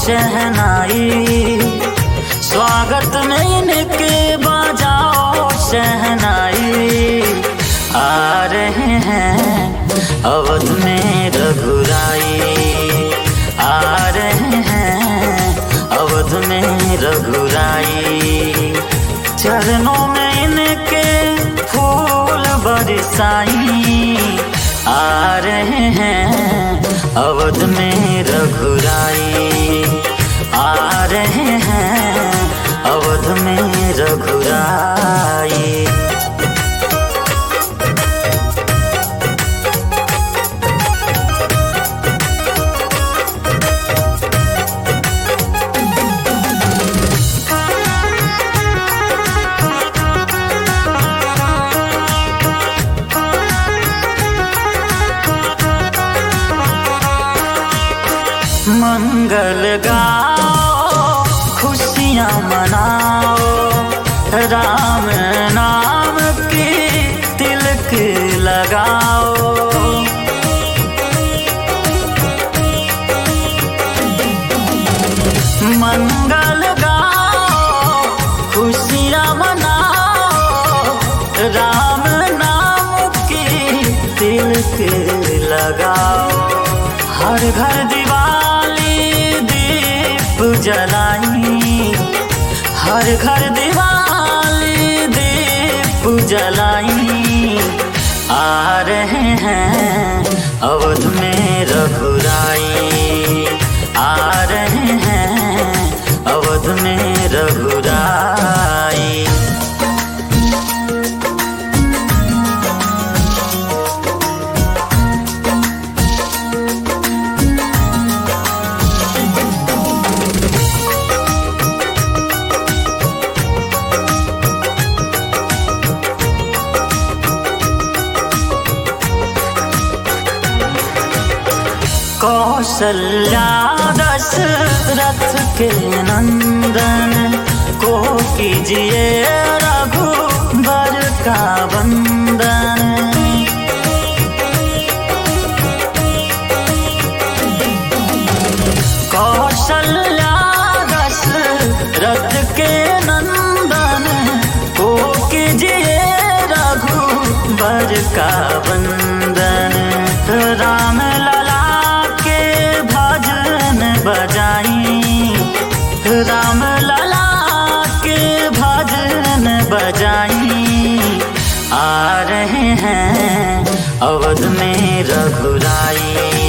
शहनाई, स्वागत में इनके बजाओ शहनाई। आ रहे हैं अवध में रघुराई, आ रहे हैं अवध में रघुराई। चरणों में इनके फूल बरसाई, आ रहे हैं अवध में रघुराई, आ रहे हैं अवध में रघुराई। मंगल गाओ, खुशियाँ मनाओ, राम नाम की तिलक लगाओ। मंगल गाओ, खुशियाँ मनाओ, राम नाम की तिलक लगाओ। हर घर दिवाली दीप जलाई, हर घर दिवाली दीप जलाई। आ रहे हैं अवध में रघुराई, आ रहे हैं अवध में रघुराई। कौशल्या दशरथ के नंदन को कीजिए रघुबर का वंदन। कौशल्या दशरथ के नंदन को कीजिए रघुबर का वंदन। राम बजाई, राम लला के भजन बजाई। आ रहे हैं अवध में रघुराई,